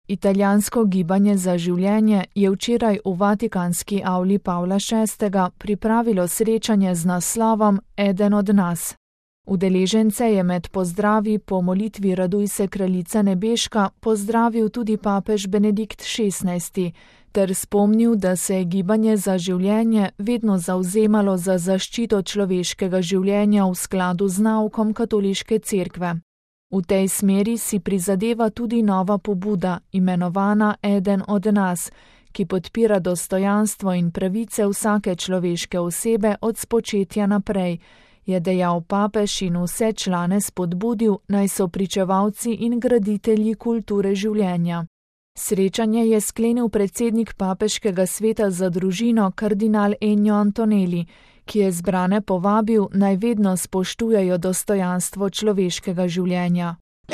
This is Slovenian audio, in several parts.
Italijansko gibanje za življenje je včeraj v Vatikanski avli Pavla VI. Pripravilo srečanje z naslovom Eden od nas. Udeležence je med pozdravi po molitvi Raduj se kraljica nebeška pozdravil tudi papež Benedikt XVI, ter spomnil, da se je gibanje za življenje vedno zavzemalo za zaščito človeškega življenja v skladu z naukom katoliške cerkve. V tej smeri si prizadeva tudi nova pobuda, imenovana Eden od nas, ki podpira dostojanstvo in pravice vsake človeške osebe od spočetja naprej, je dejal papež in vse člane spodbudil, naj so pričevalci in graditelji kulture življenja. Srečanje je sklenil predsednik papeškega sveta za družino kardinal Ennio Antonelli, ki je zbrane povabil, naj vedno spoštujejo dostojanstvo človeškega življenja.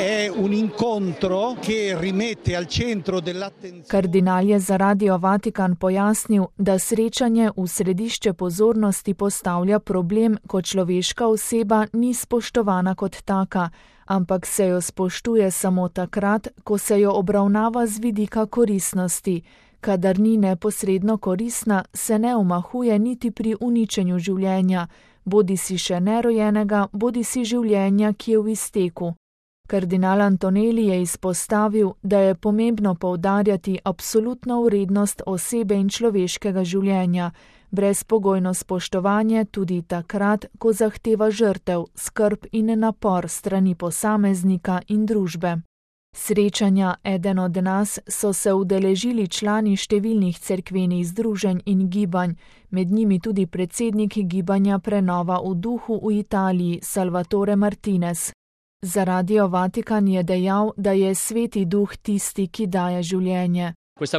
Kardinal je za Radio Vatikan pojasnil, da srečanje v središče pozornosti postavlja problem, ko človeška oseba ni spoštovana kot taka, ampak se jo spoštuje samo takrat, ko se jo obravnava z vidika koristnosti. Kadar ni neposredno koristna, se ne omahuje niti pri uničenju življenja, bodisi še nerojenega, bodisi življenja, ki je v izteku. Kardinal Antonelli je izpostavil, da je pomembno poudarjati absolutno vrednost osebe in človeškega življenja, brezpogojno spoštovanje tudi takrat, ko zahteva žrtev, skrb in napor strani posameznika in družbe. Srečanja Eden od nas so se udeležili člani številnih cerkvenih združenj in gibanj, med njimi tudi predsednik gibanja Prenova v duhu v Italiji Salvatore Martinez. Za Radio Vatikan je dejal, da je Sveti Duh tisti, ki daje življenje.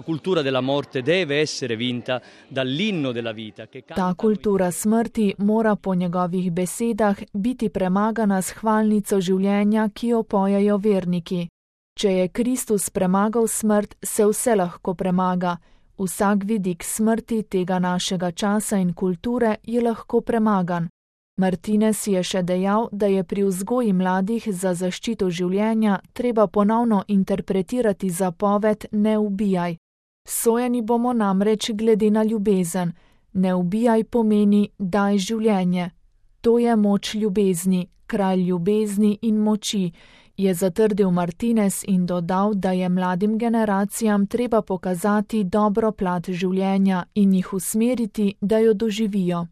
Ta kultura smrti mora po njegovih besedah biti premagana s hvalnico življenja, ki jo pojejo verniki. Če je Kristus premagal smrt, se vse lahko premaga. Vsak vidik smrti tega našega časa in kulture je lahko premagan. Martinez je še dejal, da je pri vzgoji mladih za zaščito življenja treba ponovno interpretirati zapoved ne ubijaj. Sojeni bomo namreč glede na ljubezen. Ne ubijaj pomeni daj življenje. To je moč ljubezni, kralj ljubezni in moči, je zatrdil Martinez in dodal, da je mladim generacijam treba pokazati dobro plat življenja in jih usmeriti, da jo doživijo.